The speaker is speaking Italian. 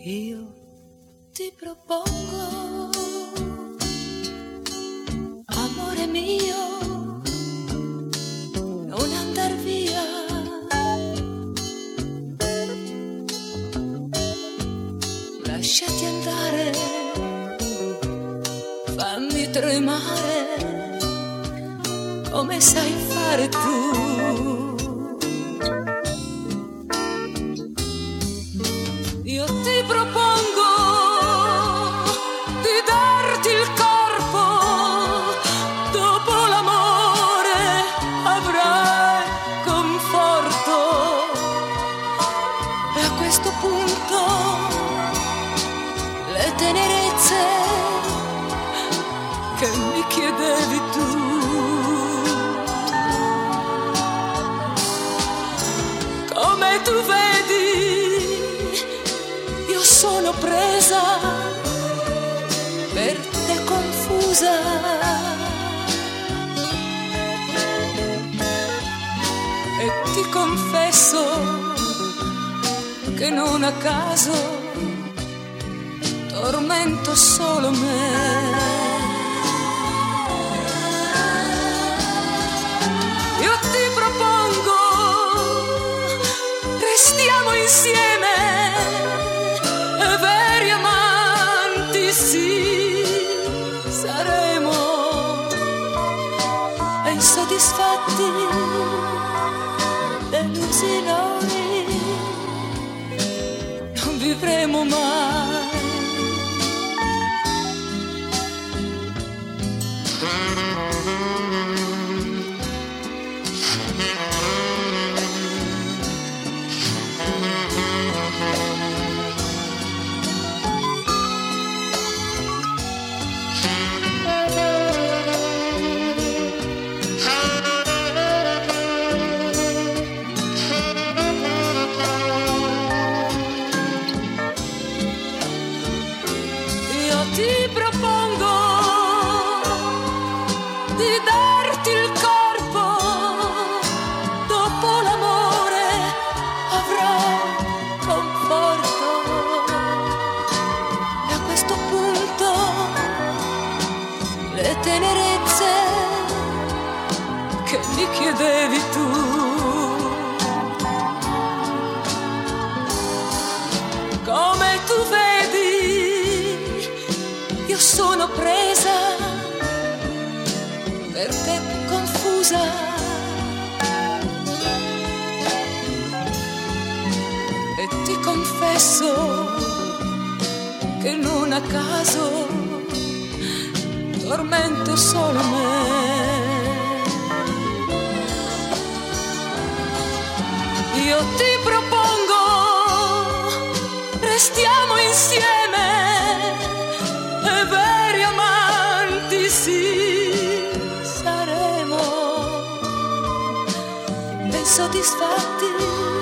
Io ti propongo, amore mio, non andar via. Lasciati andare, fammi tremare come sai fare tu. Io ti propongo di darti il corpo, dopo l'amore avrai conforto. E a questo punto le tenerezze che mi chiedevi tu. Come tu vedi, io sono presa, per te confusa. E ti confesso che non a caso tormento solo me. Io ti propongo, restiamo insieme, veri amanti sì, saremo, e insoddisfatti, delusi noi, non vivremo mai. Ti propongo di darti il corpo, dopo l'amore avrai conforto. E a questo punto le tenerezze che mi chiedevi tu. Come tu vedi, io sono presa, per te confusa. E ti confesso che non a caso tormento solo me. Io ti propongo, restiamo insieme, veri amanti sì, saremo ben soddisfatti.